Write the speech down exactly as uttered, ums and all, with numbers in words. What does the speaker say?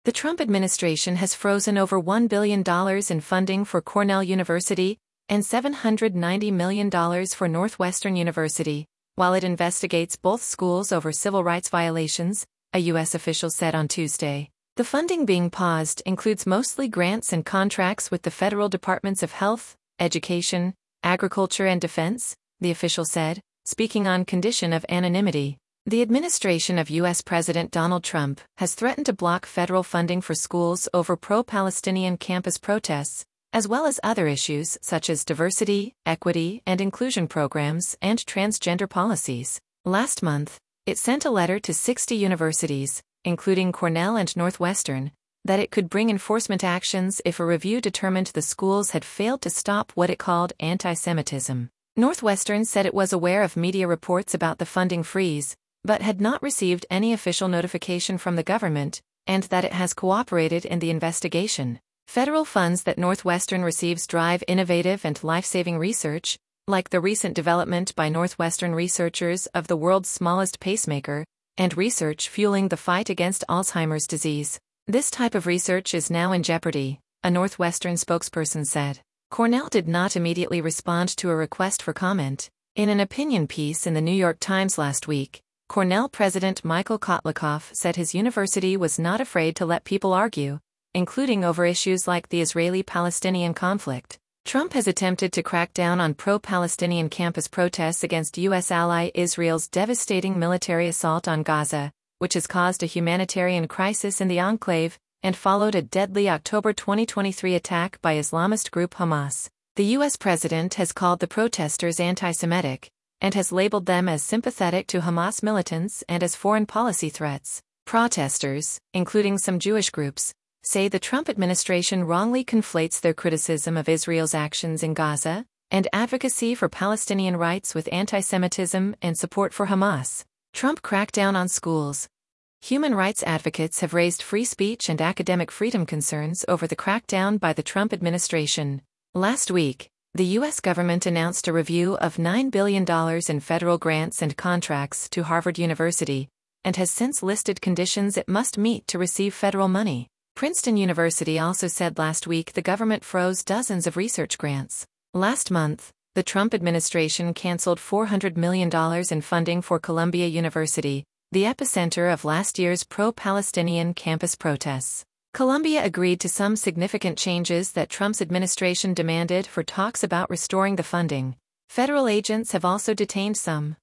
The Trump administration has frozen over one billion dollars in funding for Cornell University and seven hundred ninety million dollars for Northwestern University, while it investigates both schools over civil rights violations, a U S official said on Tuesday. The funding being paused includes mostly grants and contracts with the federal departments of Health, Education, Agriculture and Defense, the official said, speaking on condition of anonymity. The administration of U S President Donald Trump has threatened to block federal funding for schools over pro-Palestinian campus protests, as well as other issues such as diversity, equity, and inclusion programs and transgender policies. Last month, it sent a letter to sixty universities, including Cornell and Northwestern, that it could bring enforcement actions if a review determined the schools had failed to stop what it called anti-Semitism. Northwestern said it was aware of media reports about the funding freeze, but had not received any official notification from the government, and that it has cooperated in the investigation. Federal funds that Northwestern receives drive innovative and life-saving research, like the recent development by Northwestern researchers of the world's smallest pacemaker, and research fueling the fight against Alzheimer's disease. This type of research is now in jeopardy, a Northwestern spokesperson said. Cornell did not immediately respond to a request for comment. In an opinion piece in the New York Times last week, Cornell President Michael Kotlikoff said his university was not afraid to let people argue, including over issues like the Israeli-Palestinian conflict. Trump has attempted to crack down on pro-Palestinian campus protests against U S ally Israel's devastating military assault on Gaza, which has caused a humanitarian crisis in the enclave and followed a deadly October twenty twenty-three attack by Islamist group Hamas. The U S president has called the protesters anti-Semitic, and has labeled them as sympathetic to Hamas militants and as foreign policy threats. Protesters, including some Jewish groups, say the Trump administration wrongly conflates their criticism of Israel's actions in Gaza and advocacy for Palestinian rights with anti-Semitism and support for Hamas. Trump crackdown on schools. Human rights advocates have raised free speech and academic freedom concerns over the crackdown by the Trump administration. Last week, the U S government announced a review of nine billion dollars in federal grants and contracts to Harvard University, and has since listed conditions it must meet to receive federal money. Princeton University also said last week the government froze dozens of research grants. Last month, the Trump administration canceled four hundred million dollars in funding for Columbia University, the epicenter of last year's pro-Palestinian campus protests. Columbia agreed to some significant changes that Trump's administration demanded for talks about restoring the funding. Federal agents have also detained some